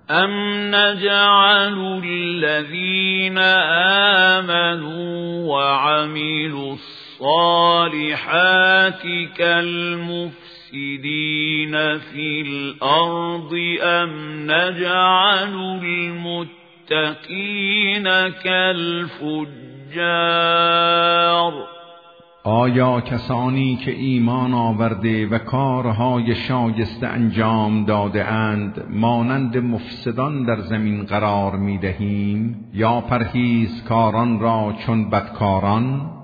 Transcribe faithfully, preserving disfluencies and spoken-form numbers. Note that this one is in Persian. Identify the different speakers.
Speaker 1: ام نجعل الذین آمنوا وعملوا الصالحات كالمفسدین فی الارض ام نجعل المتقین كالفجار.
Speaker 2: آیا کسانی که ایمان آورده و کارهای شایسته انجام داده اند مانند مفسدان در زمین قرار می دهیم یا پرهیزکاران را چون بدکاران؟